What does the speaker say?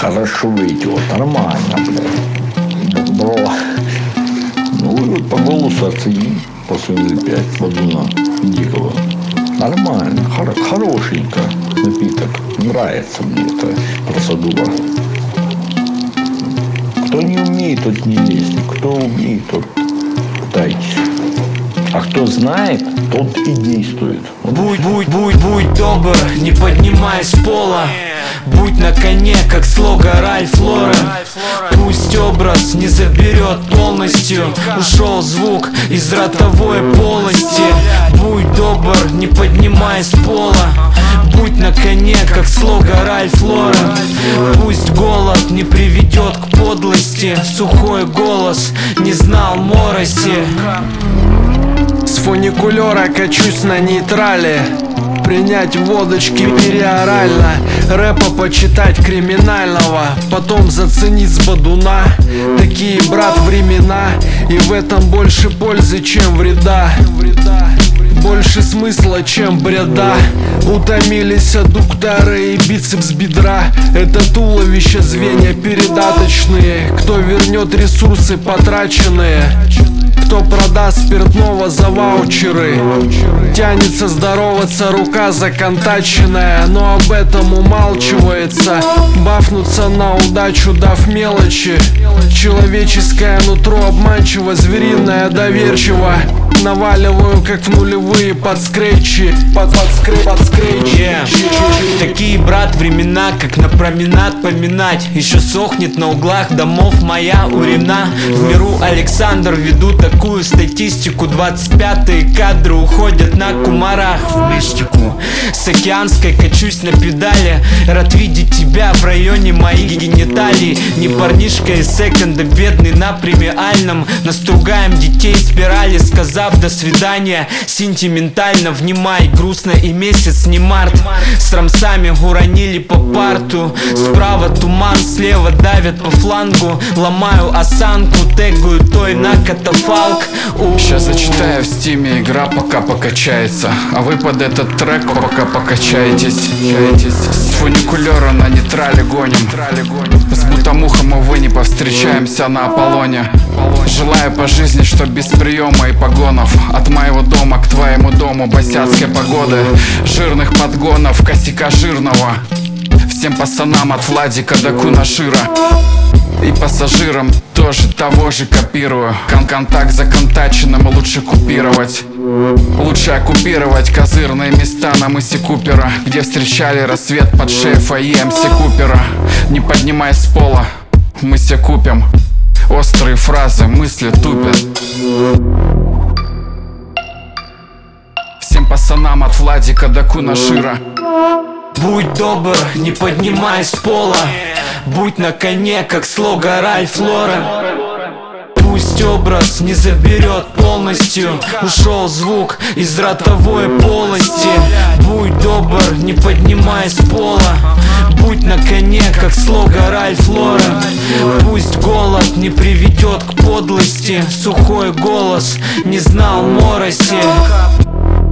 Хорошо идет, нормально, блядь. Бро. Ну, вот по голосу оцени после 0,5 Бадуна Дикого. Нормально, хорошенько напиток. Нравится мне эта процедура. Кто не умеет, тот не лезет. Кто умеет, тот пытайтесь. А кто знает, тот и действует. Будь добр, не поднимай с пола. Будь на коне, как слога Ральф Лорен. Пусть образ не заберет полностью. Ушел звук из ротовой полости. Будь добр, не поднимай с пола. Будь на коне, как слога Ральф Лорен. Пусть голод не приведет к подлости. Сухой голос не знал мороси. С фуникулера качусь на нейтрале. Принять водочки переорально. Рэпа почитать криминального. Потом заценить с Бадуна. Такие, брат, времена. И в этом больше пользы, чем вреда. Больше смысла, чем бреда. Утомились аддукторы и бицепс бедра. Это туловище, звенья передаточные. Кто вернет ресурсы потраченные? Кто продаст спиртного за ваучеры? Тянется здороваться рука законтаченная, но об этом умалчивается. Бафнуться на удачу, дав мелочи. Человеческое нутро обманчиво, звериное доверчиво. Наваливаю, как в нулевые под скретчи. Под скретчи. Такие, брат, времена, как на променад поминать. Еще сохнет на углах домов моя урина. В миру Александр, веду такую статистику. 25-е кадры уходят на кумарах в мистику. С океанской качусь на педали. Рад видеть тебя в районе моих гениталий. Не парнишка из секонда, бедный на премиальном. Настругаем детей спирали, сказав до свидания. Сентиментально внимай, грустно и месяц не март. С рамсами уронили по парту. Справа туман, слева давят по флангу. Ломаю осанку, тегаю той на катафалк. Сейчас зачитаю в стиме, игра пока покачается. А вы под этот трек пока покачаетесь. С фуникулера на нейтрале гоним. С бутамухом, увы, не повстречаемся на Аполлоне. Желаю по жизни, чтоб без приема и погонов. От моего дома к твоему дому босяцкой погоды. Жирных подгонов, косяка жирного. Всем пацанам от Владика до Кунашира. И пассажирам тоже того же копирую. Контакт законтаченным лучше купировать. Лучше оккупировать козырные места на мысе Купера, где встречали рассвет под шефа и МС Купера. Не поднимай с пола, мы се купим. Острые фразы, мысли тупят. Всем пацанам от Владика до Кунашира. Будь добр, не поднимай с пола. Будь на коне, как слога Ральф Лорен. Пусть образ не заберет полностью. Ушел звук из ротовой полости. Будь добр, не поднимай с пола. Будь на коне, как слога Ральф Лорен. Пусть голод не приведет к подлости. Сухой голос не знал мороси.